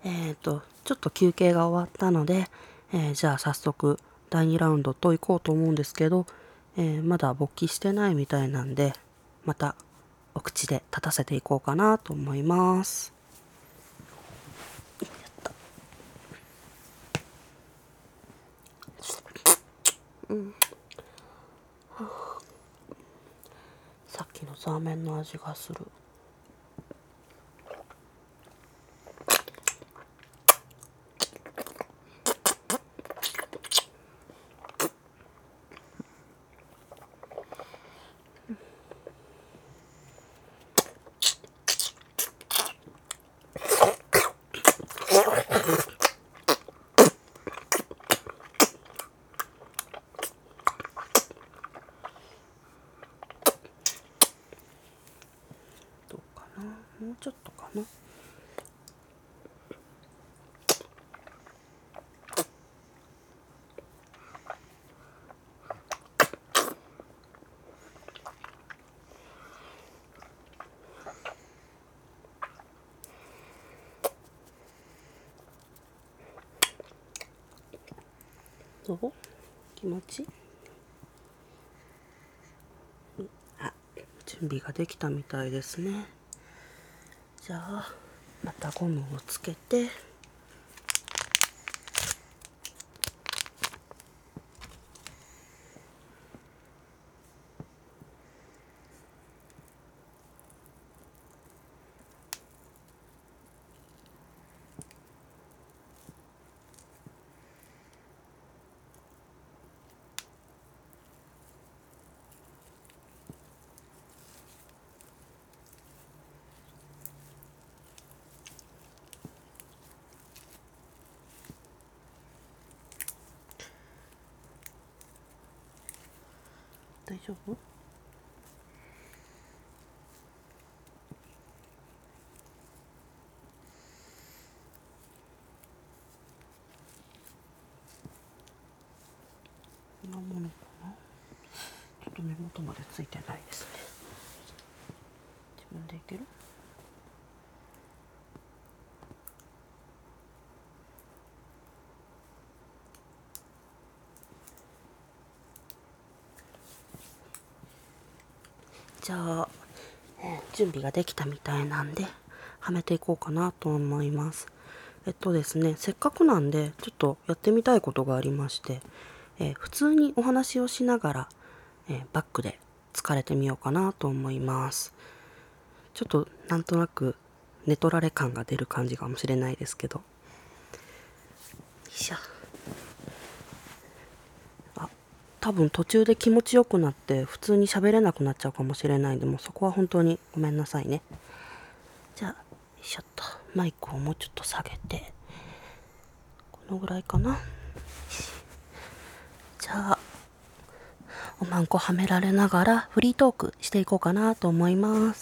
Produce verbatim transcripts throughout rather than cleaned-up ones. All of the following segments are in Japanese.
えっと、ちょっと休憩が終わったので、えーじゃあ早速だいにラウンドと行こうと思うんですけど、えーまだ勃起してないみたいなんで、またお口で立たせていこうかなと思います。さっきのザーメンの味がする。どうかな、もうちょっとかな。どう？気持ちいい？あ、準備ができたみたいですね。じゃあまたゴムをつけて、大丈夫？こんなものかな。ちょっと根元までついてないですね。自分でいける？じゃあ、えー準備ができたみたいなんではめていこうかなと思います。えっとですね、せっかくなんでちょっとやってみたいことがありまして、えー普通にお話をしながら、えーバックで疲れてみようかなと思います。ちょっとなんとなく寝取られ感が出る感じかもしれないですけど。よいしょ。あ、多分途中で気持ちよくなって普通に喋れなくなっちゃうかもしれないんで、もうそこは本当にごめんなさいね。じゃあ、よいしょっとマイクをもうちょっと下げて、このぐらいかな。じゃあおまんこはめられながらフリートークしていこうかなと思います。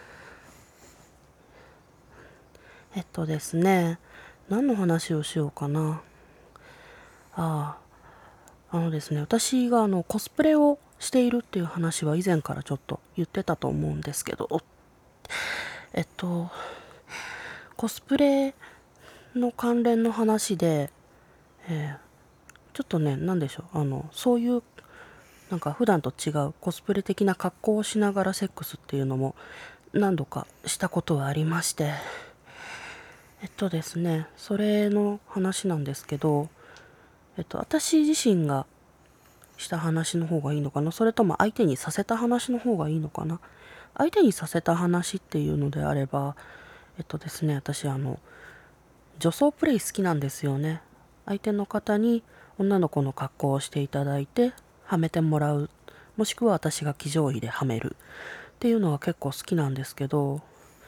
えっとですね、何の話をしようかな。ああ、あのですね、私があのコスプレをしているっていう話は以前からちょっと言ってたと思うんですけど、えっと、コスプレの関連の話で、えーちょっとね、なんでしょう、あの、そういう、なんか普段と違うコスプレ的な格好をしながらセックスっていうのも何度かしたことはありまして、えっとですね、それの話なんですけど、えっと、私自身がした話の方がいいのかな、それとも相手にさせた話の方がいいのかな。相手にさせた話っていうのであれば、えっとですね、私あの、女装プレイ好きなんですよね。相手の方に女の子の格好をしていただいて、はめてもらう。もしくは私が騎乗位ではめる。っていうのが結構好きなんですけど、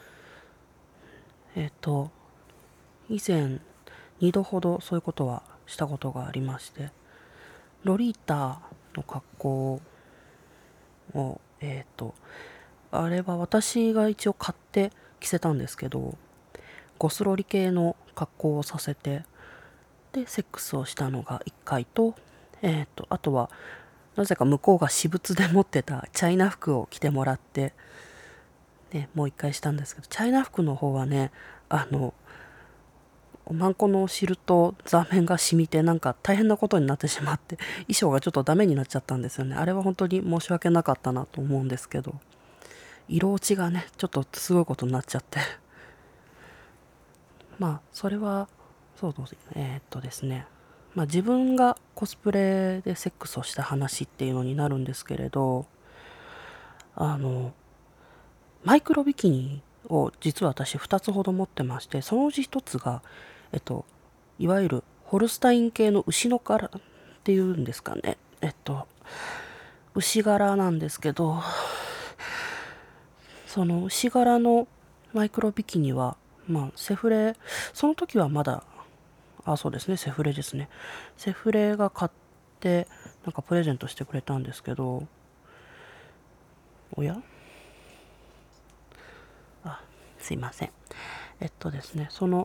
えっと、以前にどほどそういうことはしたことがありまして、ロリータの格好を、えっと、あれは私が一応買って着せたんですけど、ゴスロリ系の格好をさせて、で、セックスをしたのがいっかいと、えっと、あとは、なぜか向こうが私物で持ってたチャイナ服を着てもらって、ね、もういっかいしたんですけど、チャイナ服の方はね、あの、 おまんこの汁と座面が染みてなんか大変なことになってしまって、衣装がちょっとダメになっちゃったんですよね。あれは本当に申し訳なかったなと思うんですけど、色落ちがねちょっとすごいことになっちゃってまあそれはそうですえーっとですねまあ自分がコスプレでセックスをした話っていうのになるんですけれど、あのマイクロビキニを実は私ふたつほど持ってまして、そのうちひとつがえっといわゆるホルスタイン系の牛の柄っていうんですかね、えっと牛柄なんですけど、その牛柄のマイクロビキニはまあセフレ、その時はまだ、あそうですねセフレですね、セフレが買ってなんかプレゼントしてくれたんですけど、おやあすいません、えっとですねその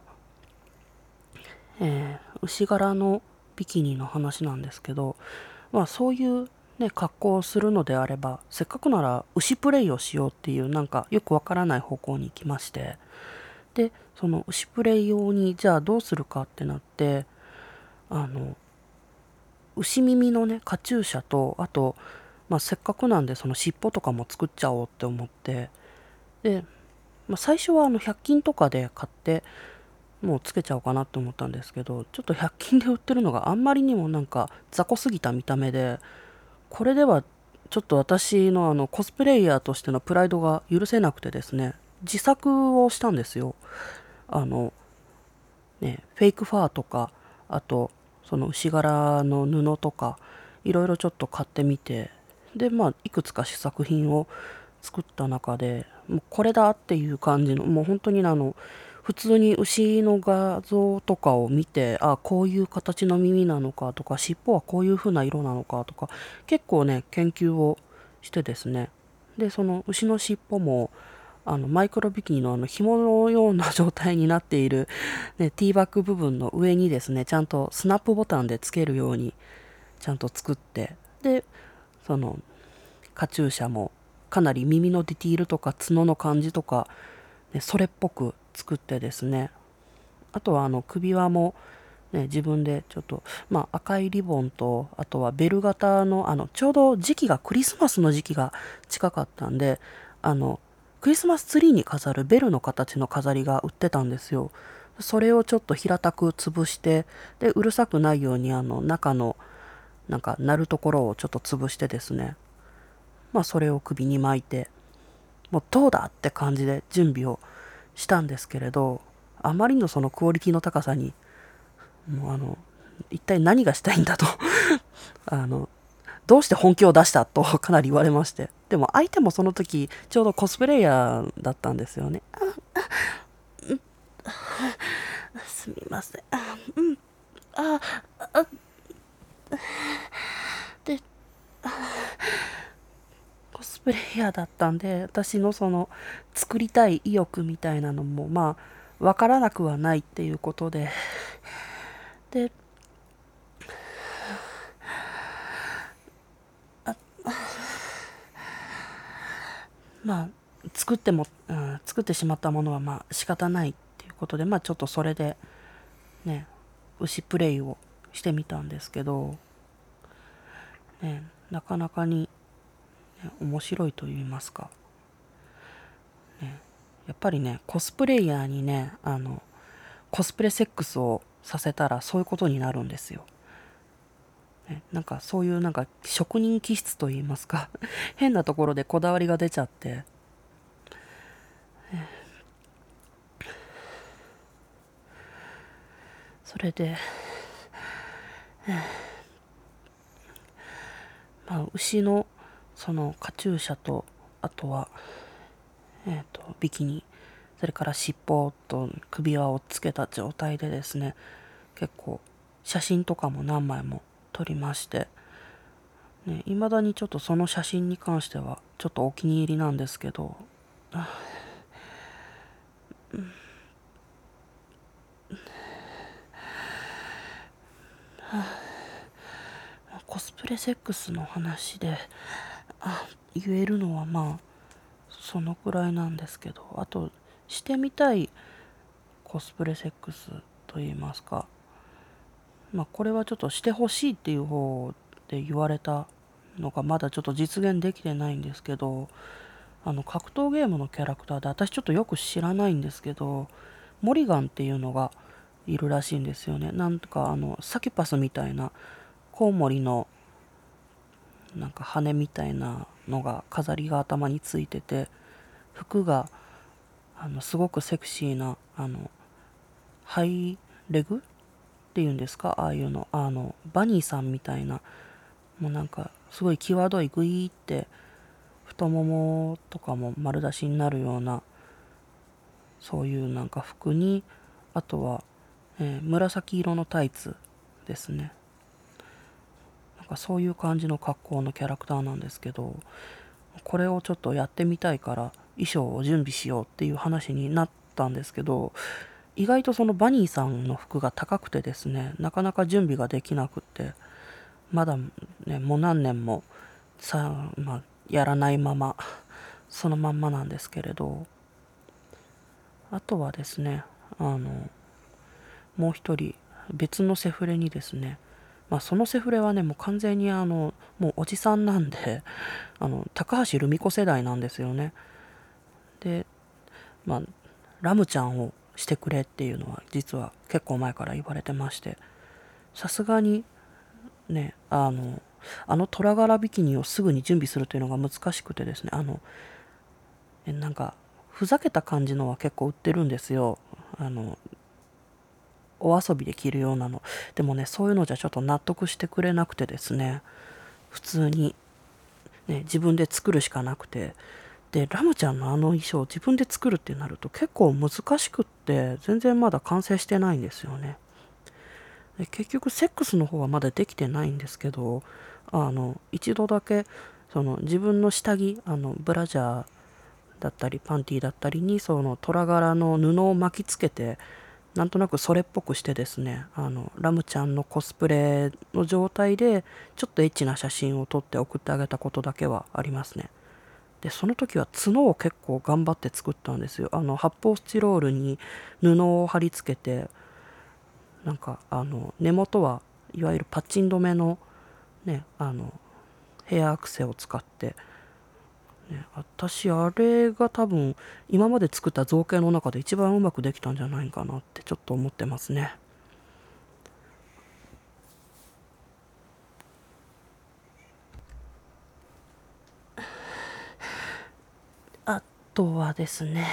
えー牛柄のビキニの話なんですけど、まあそういうね格好をするのであれば、せっかくなら牛プレイをしようっていうなんかよくわからない方向に行きまして、でその牛プレイ用にじゃあどうするかってなって、あの牛耳のねカチューシャと、あと、まあ、せっかくなんでその尻尾とかも作っちゃおうって思って、で、まあ、最初はあのひゃく均とかで買ってもうつけちゃおうかなって思ったんですけど、ちょっとひゃく均で売ってるのがあんまりにもなんか雑魚すぎた見た目で、これではちょっと私のあのコスプレイヤーとしてのプライドが許せなくてですね、自作をしたんですよ。あのねフェイクファーとか、あとその牛柄の布とかいろいろちょっと買ってみて、でまあいくつか試作品を作った中で、もうこれだっていう感じの、もう本当にあの普通に牛の画像とかを見て、あこういう形の耳なのかとか、尻尾はこういう風な色なのかとか、結構ね研究をしてですね、でその牛の尻尾もあのマイクロビキニのあの紐のような状態になっている、ね、ティーバッグ部分の上にですねちゃんとスナップボタンでつけるようにちゃんと作って、でそのカチューシャもかなり耳のディティールとか角の感じとか、ね、それっぽく作ってですね、あとはあの首輪も、ね、自分でちょっと、まあ、赤いリボンと、あとはベル型の、あのちょうど時期がクリスマスの時期が近かったんで、あのクリスマスツリーに飾るベルの形の飾りが売ってたんですよ。それをちょっと平たく潰して、でうるさくないようにあの中のなんか鳴るところをちょっと潰してですね、まあそれを首に巻いて、もうどうだって感じで準備をしたんですけれど、あまりのそのクオリティの高さに、もうあの一体何がしたいんだとあのどうして本気を出したとかなり言われまして、でも相手もその時ちょうどコスプレイヤーだったんですよね。すみません。うんああでコスプレイヤーだったんで、私のその作りたい意欲みたいなのもまあわからなくはないっていうことで、でまあ作っても、うん、作ってしまったものはまあ仕方ないっていうことで、まあちょっとそれでね牛プレイをしてみたんですけど、ね、なかなかに、ね、面白いと言いますか、ね、やっぱりねコスプレイヤーにねあのコスプレセックスをさせたらそういうことになるんですよ。ね、なんかそういうなんか職人気質と言いますか変なところでこだわりが出ちゃって、それで、まあ、牛のそのカチューシャと、あとは、えー、とビキニ、それから尻尾と首輪をつけた状態でですね、結構写真とかも何枚も撮りまして、ね、未だにちょっとその写真に関してはちょっとお気に入りなんですけど、コスプレセックスの話であ言えるのはまあそのくらいなんですけど、あとしてみたいコスプレセックスといいますか、まあこれはちょっとしてほしいっていう方で言われたのがまだちょっと実現できてないんですけど、あの格闘ゲームのキャラクターで私ちょっとよく知らないんですけど、モリガンっていうのがいるらしいんですよね。なんとかあのサキュパスみたいなコウモリのなんか羽みたいなのが飾りが頭についてて、服があのすごくセクシーなあのハイレグっていうんですか、ああいうの、あのバニーさんみたいな、もうなんかすごい際どいグイーって太ももとかも丸出しになるような、そういうなんか服に、あとは、えー紫色のタイツですね。なんかそういう感じの格好のキャラクターなんですけど、これをちょっとやってみたいから衣装を準備しようっていう話になったんですけど、意外とそのバニーさんの服が高くてですね、なかなか準備ができなくって、まだね、もう何年もさ、まあ、やらないまま、そのまんまなんですけれど、あとはですね、あの、もう一人、別のセフレにですね、まあ、そのセフレはね、もう完全にあの、もうおじさんなんで、あの、高橋留美子世代なんですよね。で、まあ、ラムちゃんをしてくれっていうのは、実は結構前から言われてまして、さすがにね、あの、あの虎柄ビキニをすぐに準備するというのが難しくてですね、あの、えなんか、ふざけた感じのは結構売ってるんですよ。あの、お遊びで着るようなの。でもね、そういうのじゃちょっと納得してくれなくてですね、普通に、ね、自分で作るしかなくて、で、ラムちゃんのあの衣装を自分で作るってなると結構難しくって、全然まだ完成してないんですよね。で結局セックスの方はまだできてないんですけど、あの一度だけその自分の下着、あのブラジャーだったりパンティーだったりにその虎柄の布を巻きつけて、なんとなくそれっぽくしてですね、あのラムちゃんのコスプレの状態でちょっとエッチな写真を撮って送ってあげたことだけはありますね。でその時は角を結構頑張って作ったんですよ。あの発泡スチロールに布を貼り付けて、なんかあの根元はいわゆるパッチン止めのね、あのヘアアクセを使って、ね、私あれが多分今まで作った造形の中で一番うまくできたんじゃないかなってちょっと思ってますね。あとはですね、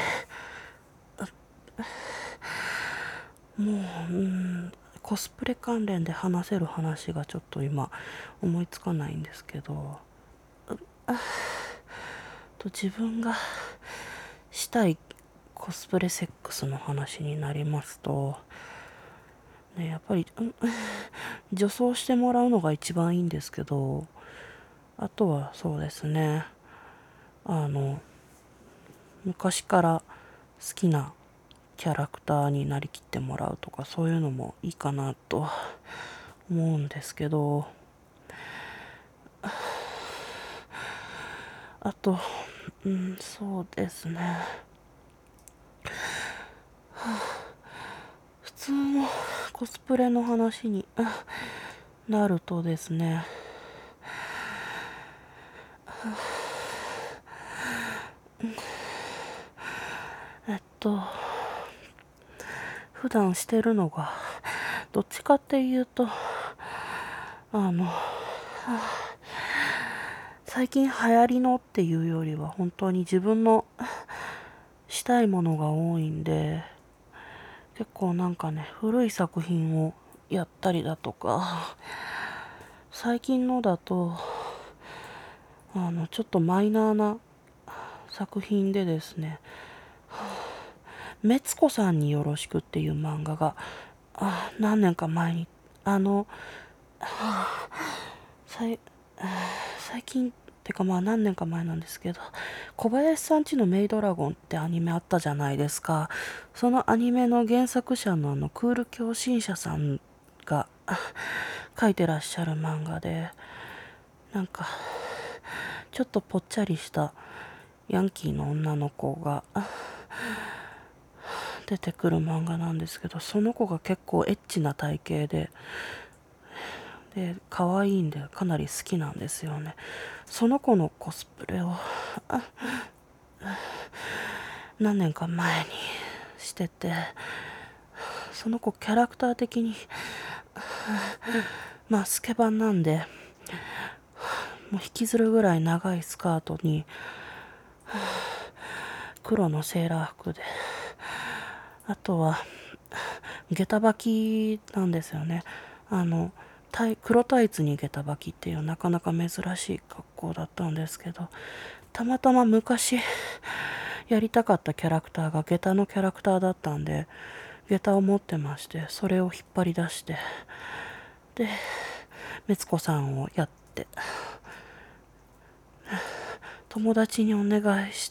もう、うん、コスプレ関連で話せる話がちょっと今思いつかないんですけど、と自分がしたいコスプレセックスの話になりますと、ね、やっぱり、うん、女装してもらうのが一番いいんですけど、あとはそうですね、あの昔から好きなキャラクターになりきってもらうとか、そういうのもいいかなと思うんですけど、あと、うん、そうですね、普通のコスプレの話になるとですね、えっと普段してるのがどっちかっていうと、あの最近流行りのっていうよりは本当に自分のしたいものが多いんで、結構なんかね、古い作品をやったりだとか、最近のだとあのちょっとマイナーな作品でですね、メツコさんによろしくっていう漫画があ何年か前に、あの最最近ってかまあ何年か前なんですけど、小林さんちのメイドラゴンってアニメあったじゃないですか。そのアニメの原作者のあのクール共振者さんが書いてらっしゃる漫画で、なんかちょっとぽっちゃりしたヤンキーの女の子が出てくる漫画なんですけど、その子が結構エッチな体型でで可愛いんでかなり好きなんですよね。その子のコスプレを何年か前にしてて、その子キャラクター的にまあスケバンなんで、もう引きずるぐらい長いスカートに黒のセーラー服で、あとは下駄履きなんですよね。あのタイ黒タイツに下駄履きっていうなかなか珍しい格好だったんですけど、たまたま昔やりたかったキャラクターが下駄のキャラクターだったんで、下駄を持ってまして、それを引っ張り出して、でメツコさんをやって、友達にお願いして、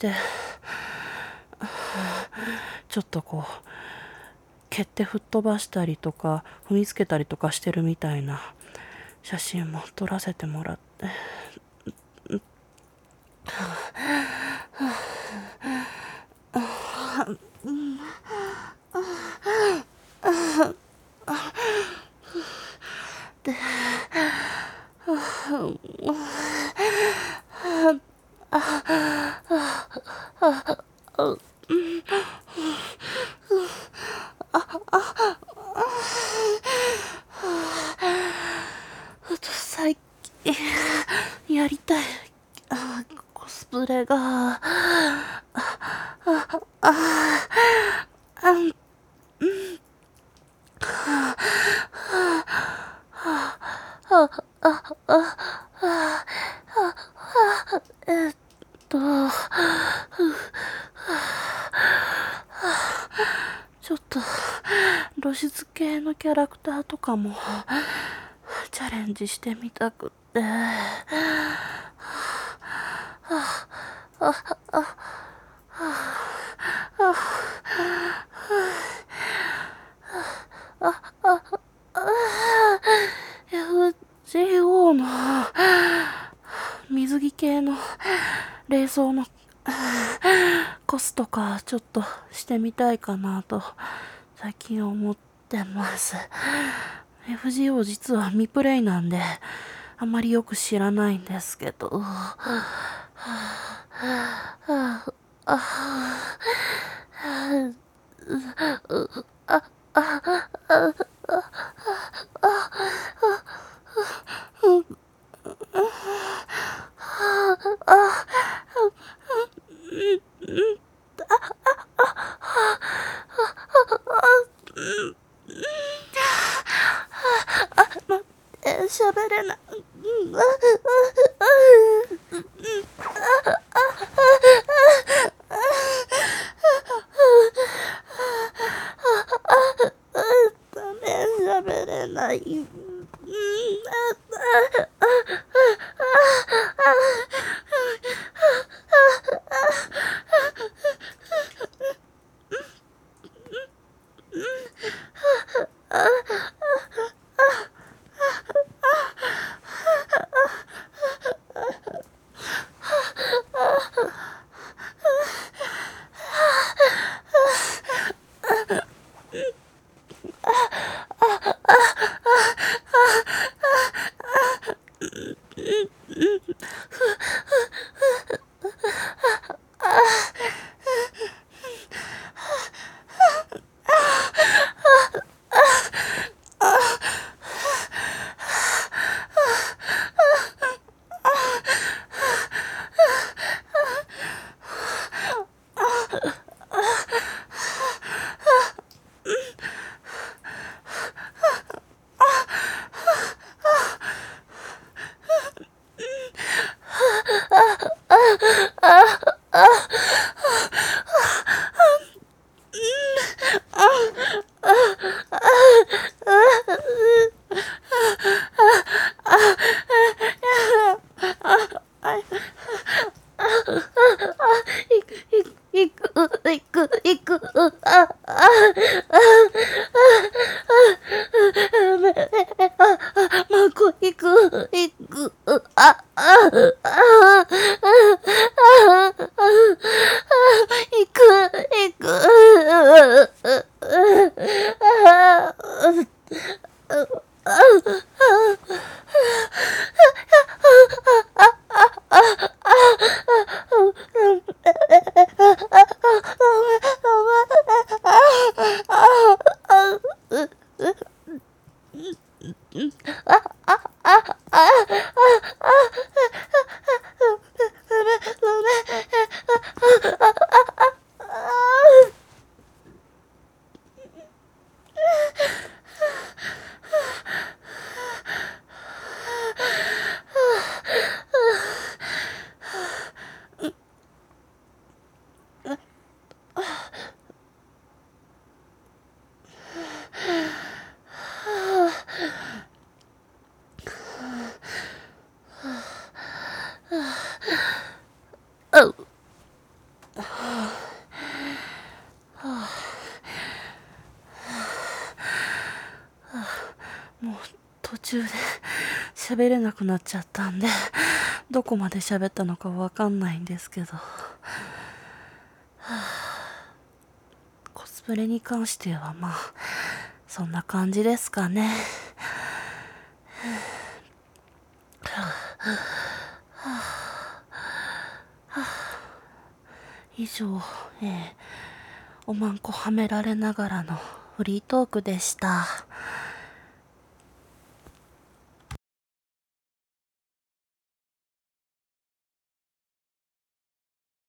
ちょっとこう蹴って吹っ飛ばしたりとか踏みつけたりとかしてるみたいな写真も撮らせてもらって、で最近やりたいコスプレがえっとちょっと露出系のキャラクターとかもチャレンジしてみたくって、エフジーオー の水着系の冷蔵のコスとかちょっとしてみたいかなと最近思ってます。 エフジーオー 実は未プレイなんであまりよく知らないんですけど、喋れない。ダメ、喋れない。 もう途中で喋れなくなっちゃったんで、どこまで喋ったのかわかんないんですけど、はあ、コスプレに関してはまあそんな感じですかね。以上、えー、おまんこはめられながらのフリートークでした。